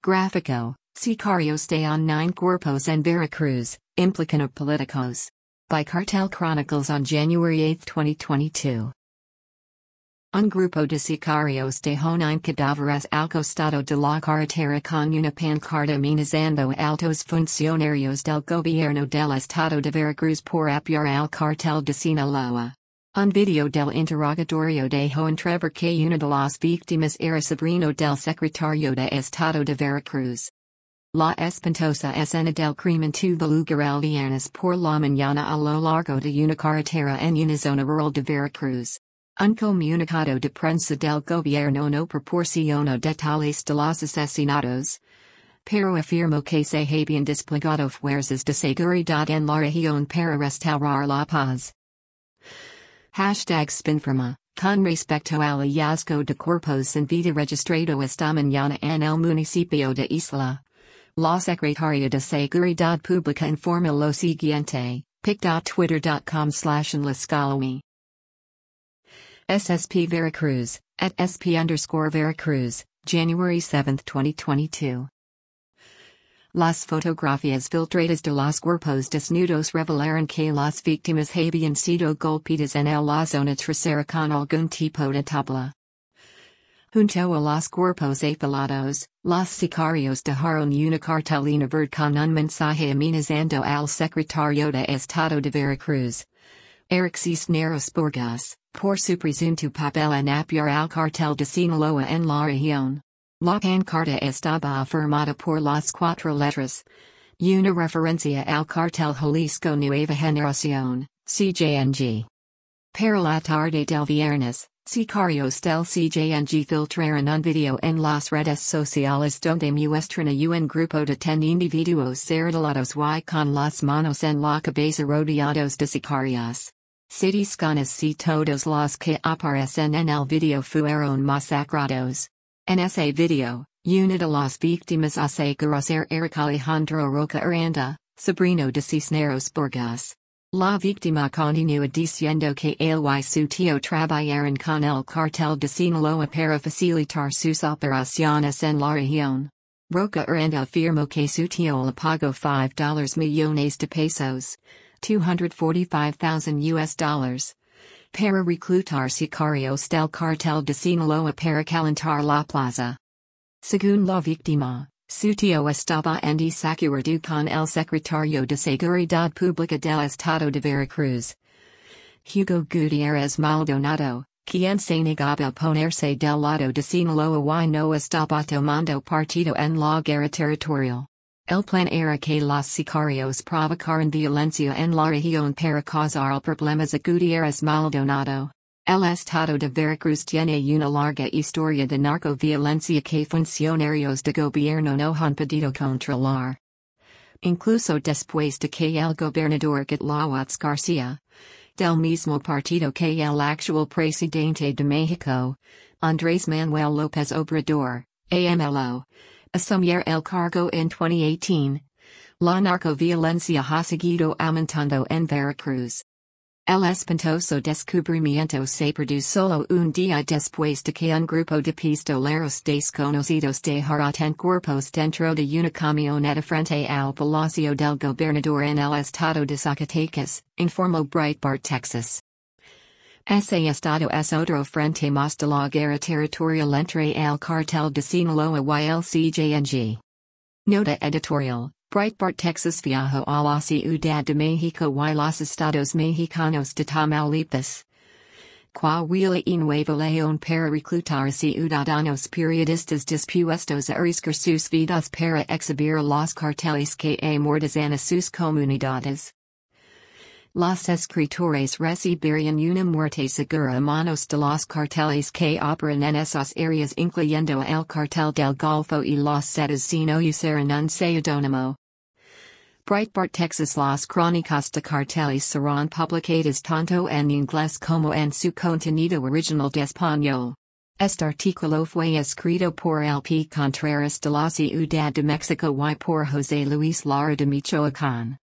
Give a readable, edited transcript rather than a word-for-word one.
Gráfico, Sicarios de Online Cuerpos en Veracruz, Implican of Politicos. By Cartel Chronicles on January 8, 2022. Un grupo de sicarios dejó 9 cadáveres al costado de la carretera con una pancarta amenazando altos funcionarios del gobierno del estado de Veracruz por apoyar al cartel de Sinaloa. Un video del interrogatorio dejó entrever que una de las víctimas era sobrino del secretario de Estado de Veracruz. La espantosa escena del crimen tuvo lugar el viernes por la mañana a lo largo de una carretera en una zona rural de Veracruz. Un comunicado de prensa del gobierno no proporcionó detalles de los asesinatos, pero afirmó que se habían desplegado fuerzas de seguridad en la región para restaurar la paz. #Spinforma, con respecto al hallazgo de cuerpos sin vida registrado esta mañana en el municipio de Isla. La Secretaría de Seguridad Pública informa lo siguiente, pic.twitter.com/enlascalome. SSP Veracruz, at @SP_Veracruz, January 7, 2022. Las fotografías filtradas de los cuerpos desnudos revelaron que las víctimas habían sido golpeadas en la zona trasera con algún tipo de tabla. Junto a los cuerpos apilados, los sicarios dejaron una cartulina verde con un mensaje amenazando al secretario de Estado de Veracruz, Eric Cisneros Burgas, por su presunto papel en apoyar al cartel de Sinaloa en la región. La pancarta estaba firmada por las 4 letras. Una referencia al cartel Jalisco Nueva Generación, CJNG. Para la tarde del viernes, sicarios del CJNG filtraron un video en las redes sociales donde muestran a un grupo de 10 individuos cerrados y con las manos en la cabeza rodeados de sicarios. Se desconoce si todos los que aparecen en el video fueron masacrados. En ese video, una de las víctimas aseguró ser Eric Alejandro Roca Aranda, sobrino de Cisneros Burgas. La víctima continúa diciendo que él y su tío trabajaron con el cartel de Sinaloa para facilitar sus operaciones en la región. Roca Aranda afirmó que su tío le pagó $5 millones de pesos, $245,000, para reclutar sicarios del cartel de Sinaloa para calentar la plaza. Según la víctima, su tío estaba en desacuerdo con el secretario de Seguridad Pública del Estado de Veracruz, Hugo Gutiérrez Maldonado, quien se negaba a ponerse del lado de Sinaloa y no estaba tomando partido en la guerra territorial. El plan era que los sicarios provocaran violencia en la región para causar problemas a Gutiérrez Maldonado. El estado de Veracruz tiene una larga historia de narcoviolencia que funcionarios de gobierno no han podido controlar. Incluso después de que el gobernador Gatlaoatz García, del mismo partido que el actual presidente de México, Andrés Manuel López Obrador, AMLO, asumiera el cargo en 2018, la narcoviolencia ha seguido aumentando en Veracruz. El espantoso descubrimiento se produjo solo un día después de que un grupo de pistoleros desconocidos dejara 10 cuerpos dentro de una camioneta frente al Palacio del Gobernador en el estado de Zacatecas, informó Breitbart Texas. Ese estado es otro frente más de la guerra territorial entre el cartel de Sinaloa y el CJNG. Nota editorial, Breitbart Texas viajó a la Ciudad de México y los estados mexicanos de Tamaulipas, Coahuila y Nuevo León para reclutar ciudadanos periodistas dispuestos a arriesgar sus vidas para exhibir los carteles que amordazan a sus comunidades. Los escritores recibirían una muerte segura a manos de los carteles que operan en esas áreas incluyendo el cartel del Golfo y los Zetas si no usaran un seudónimo. Breitbart Texas. Las crónicas de carteles serán publicadas tanto en inglés como en su contenido original de español. Este artículo fue escrito por El P. Contreras de la Ciudad de México y por José Luis Lara de Michoacán.